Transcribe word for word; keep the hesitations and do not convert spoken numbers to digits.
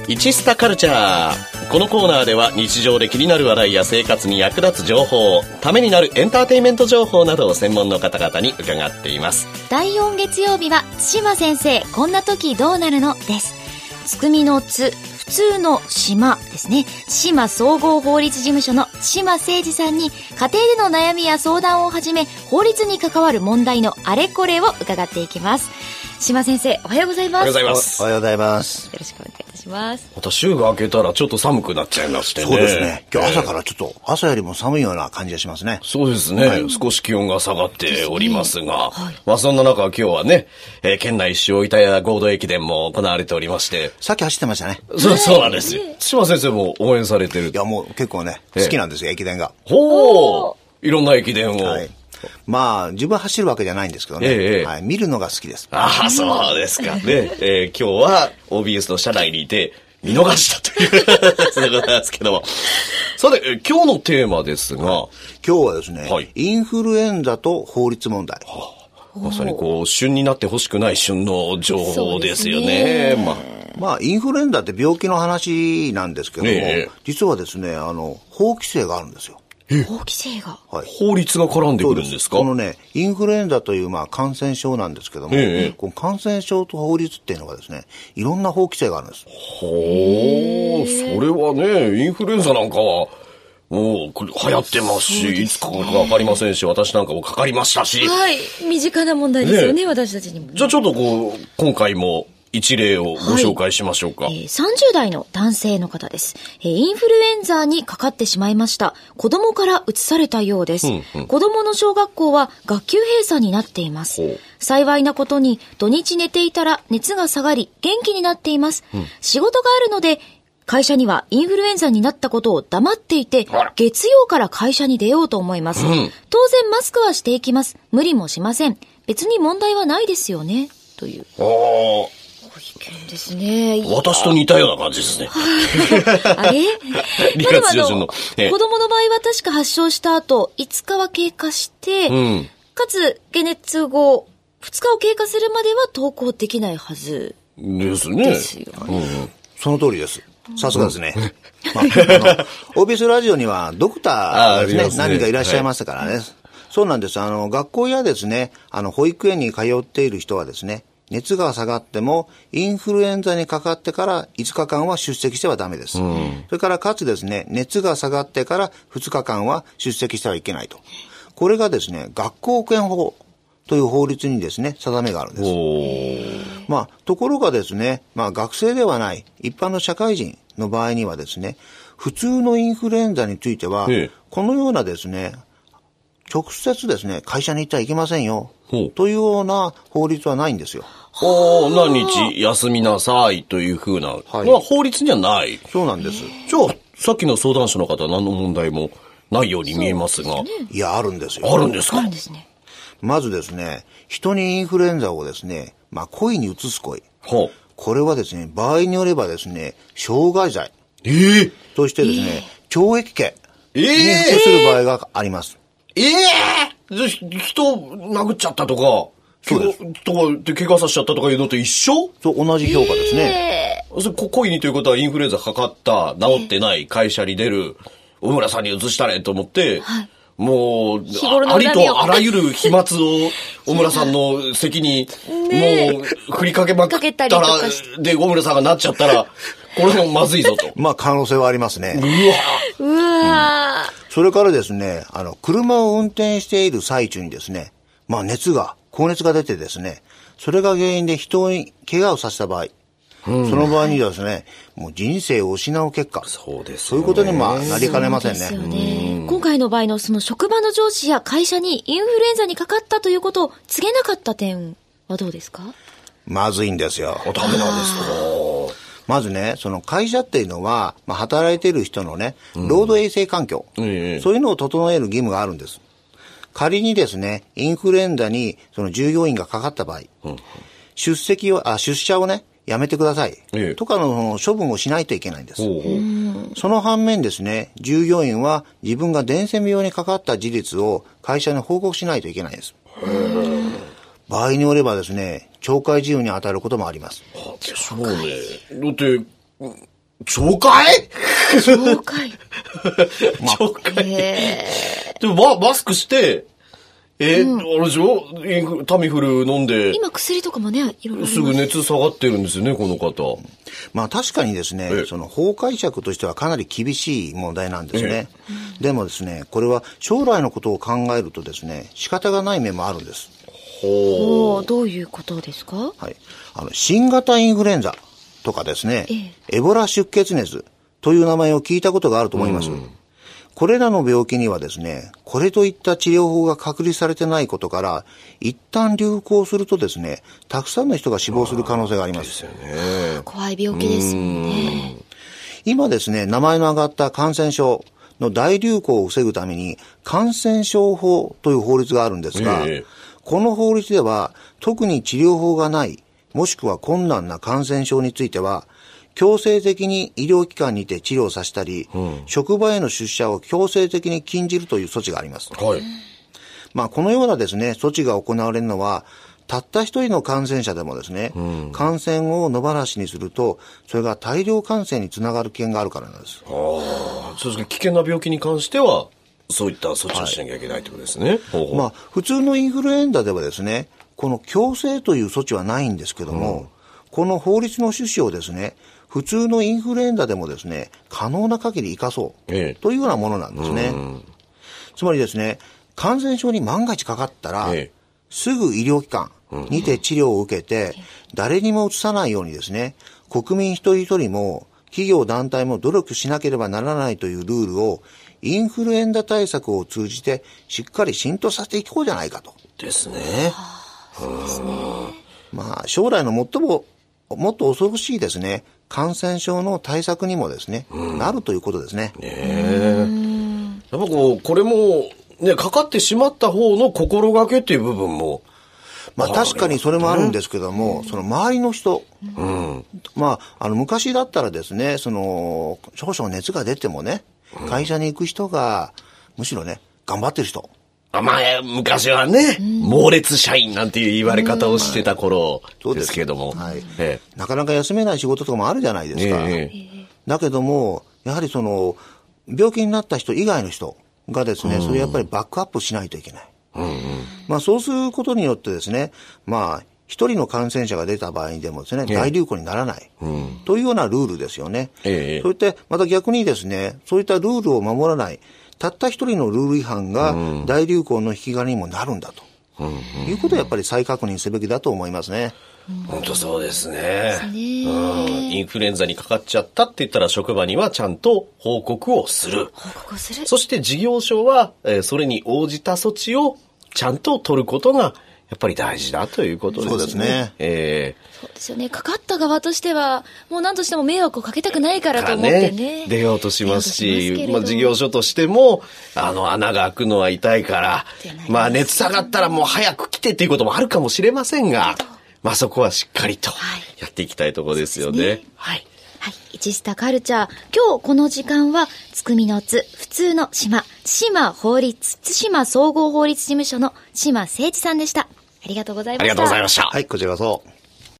一スタカルチャー。このコーナーでは日常で気になる話題や生活に役立つ情報、ためになるエンターテインメント情報などを専門の方々に伺っています。 だいよん月曜日は津島先生こんな時どうなるのです。つくみのつ、普通の島ですね。津島総合法律事務所の津島誠二さんに家庭での悩みや相談をはじめ法律に関わる問題のあれこれを伺っていきます。津島先生おはようございます。 おはようございます。 おはようございます。 よろしくお願いいたします。 また週が明けたらちょっと寒くなっちゃいましてね。 そうですね。今日朝からちょっと朝よりも寒いような感じがしますね。 そうですね、はい、少し気温が下がっておりますが、はい、まあそんな中今日はね、えー、県内一周板谷合同駅伝も行われておりまして、 さっき走ってましたね。 そう、そうなんですよ。津島先生も応援されてる。 いやもう結構ね好きなんですよ、駅伝が。 ほう、いろんな駅伝を。 はい、まあ自分走るわけじゃないんですけどね、ええ、はい、見るのが好きです。 ああ、そうですかね、えー、今日は オービーエス の車内にいて見逃したというそういうことなんですけども、さて、えー、今日のテーマですが、はい、 今日はですね、はい、インフルエンザと法律問題、はあ、まさにこう旬になってほしくない旬の情報ですよね。まあ、 まあ、インフルエンザって病気の話なんですけども、ええ、実はですね、あの法規制があるんですよ。 法規制が、 はい、法律が絡んでくるんですか？ このね、インフルエンザというまあ感染症なんですけども、ええ、この感染症と法律っていうのがですね、いろんな法規制があるんです。 ほー、それはね、インフルエンザなんかはもうこれ流行ってますし、ね、いつかかわかりませんし、私なんかもかかりましたし、 はい、身近な問題ですよね、ね、私たちにも。 じゃあちょっとこう今回も一例をご紹介しましょうか。 はい、えー、さんじゅう代の男性の方です。えー、インフルエンザにかかってしまいました。子供から移されたようです。うんうん、子供の小学校は学級閉鎖になっています。幸いなことに土日寝ていたら熱が下がり元気になっています。うん、仕事があるので会社にはインフルエンザになったことを黙っていて、月曜から会社に出ようと思います。うん、当然マスクはしていきます。無理もしません。別に問題はないですよね。という。 あー、 意見ですね。 私と似たような感じですね。 あれまだまだ子供の場合は確か発症した後いつかは経過して、うん、かつ解熱後ふつかを経過するまでは登校できないはずですね。 ですよね、 うん、その通りです。さすがですね。うん、まあ、あのオービーエス ラジオにはドクターがですね、ね、何人かいらっしゃいましたからね。はい、そうなんです。あの学校やですね、あの保育園に通っている人はですね、熱が下がってもインフルエンザにかかってからいつかかんは出席してはダメです。うん、それからかつですね、熱が下がってからふつかかんは出席してはいけないと。これがですね、学校保健法という法律にですね、定めがあるんです。まあ、ところがですね、まあ学生ではない一般の社会人の場合にはですね、普通のインフルエンザについては、このようなですね、直接ですね、会社に行ってはいけませんよというような法律はないんですよ。 おー、何日休みなさいというふうな、はい、まあ法律にはない。 そうなんです。 じゃあさっきの相談者の方は何の問題もないように見えますが、 ね、いやあるんですよ。 あるんですか？ あるんですね。 まずですね、人にインフルエンザをですね、まあ故意に移す行為、ほう、これはですね、場合によればですね、傷害罪、えー、としてですね、えー、懲役刑に服する場合があります。 ええー、じゃ人殴っちゃったとか、 そうです。 とかで怪我させちゃったとかいうのと一緒？ そう、同じ評価ですね。 えー、それ故意にということはインフルエンザかかった、治ってない会社に出る、小村さんに移したれと思って、はい、もう、ありとあらゆる飛沫を小村さんの席に、もう振りかけまくったら、で、小村さんがなっちゃったら、これもまずいぞと。 まあ、可能性はありますね。 うわうわ、 うん、それからですね、あの、車を運転している最中にですね、まあ、熱が、高熱が出てですね、それが原因で人に怪我をさせた場合、うん、その場合にはですね、もう人生を失う結果、 そうですね、 そういうことにまあなりかねませんね。 そうですよね。今回の場合のその職場の上司や会社にインフルエンザにかかったということを告げなかった点はどうですか？ まずいんですよ。 ダメなんですか？ まずね、その会社っていうのは、まあ、働いている人のね、労働衛生環境、うん、そういうのを整える義務があるんです。仮にですね、インフルエンザにその従業員がかかった場合、うん、出席を、あ、出社をね、やめてください、ええ、とかの処分をしないといけないんです。おうおう、その反面ですね、従業員は自分が伝染病にかかった事実を会社に報告しないといけないんです。場合によればですね、懲戒事由に当たることもあります。 そうね。だって、 懲戒懲戒懲戒、えー、でもマ、マスクして、えー、うん、あれでしょインフタミフル飲んで。 今薬とかもね、いろいろ。 すぐ熱下がってるんですよね、この方。 まあ確かにですね、その法解釈としてはかなり厳しい問題なんですね。でもですね、これは将来のことを考えるとですね、仕方がない面もあるんです。 ほう。どういうことですか？ はい。あの、新型インフルエンザとかですね、ええ、エボラ出血熱という名前を聞いたことがあると思います。うん、これらの病気にはですね、これといった治療法が確立されてないことから、一旦流行するとですね、たくさんの人が死亡する可能性があります。ですよね。怖い病気ですよね。 今ですね、名前の挙がった感染症の大流行を防ぐために、感染症法という法律があるんですが、ええ、この法律では、特に治療法がない、もしくは困難な感染症については、強制的に医療機関にて治療させたり、うん、職場への出社を強制的に禁じるという措置があります。はい。まあ、このようなですね、措置が行われるのは、たった一人の感染者でもですね、うん、感染を野放しにすると、それが大量感染につながる危険があるからなんです。 ああ、そうですね。危険な病気に関しては、そういった措置をしなきゃいけないということですね。はい、 ほうほう。まあ、普通のインフルエンザではですね、この強制という措置はないんですけども、うん、この法律の趣旨をですね、普通のインフルエンザでもですね、可能な限り生かそう、ええ、というようなものなんですね。うん、つまりですね、感染症に万が一かかったら、ええ、すぐ医療機関にて治療を受けて、うん、誰にもうつさないようにですね、国民一人一人も企業団体も努力しなければならないというルールを、インフルエンザ対策を通じてしっかり浸透させていこうじゃないかと。 ですね。 そうですね。 まあ、将来の最も、もっと恐ろしいですね、感染症の対策にもですね、うん、なるということですね。 ねえ。やっぱこう、これも、ね、かかってしまった方の心がけっていう部分も、 まあ確かにそれもあるんですけども、うん、その周りの人、うん、まあ、あの、昔だったらですね、その、少々熱が出てもね、会社に行く人が、むしろね、頑張ってる人。 あまあ、昔はね、うん、猛烈社員なんていう言われ方をしてた頃ですけども。 はい。ええ、なかなか休めない仕事とかもあるじゃないですか。ええ、だけども、やはりその、病気になった人以外の人がですね、うん、それやっぱりバックアップしないといけない。うんうん、まあそうすることによってですね、まあ、一人の感染者が出た場合にでもですね、大流行にならない、うん、というようなルールですよね。ええ、そういってまた逆にですね、そういったルールを守らない、たった一人のルール違反が大流行の引き金にもなるんだと、うん、いうことをやっぱり再確認すべきだと思いますね。 本当そうですね。うん、インフルエンザにかかっちゃったって言ったら職場にはちゃんと報告をする。 報告する。 そして事業所は、えー、それに応じた措置をちゃんと取ることがやっぱり大事だということですね。 そうですね。 えー、そうですよね。かかった側としては、もう何としても迷惑をかけたくないからと思ってね。 ね出ようとしますし、まあ事業所としても、あの穴が開くのは痛いから、まあ熱下がったらもう早く来てっていうこともあるかもしれませんが、まあそこはしっかりとやっていきたいところですよね。はい。 はい。はい。いちスタカルチャー。今日この時間は、つくみのつ、普通の島、対馬法律、対馬総合法律事務所の島誠一さんでした。ありがとうございました。 ありがとうございました。 はい、こちらこそ。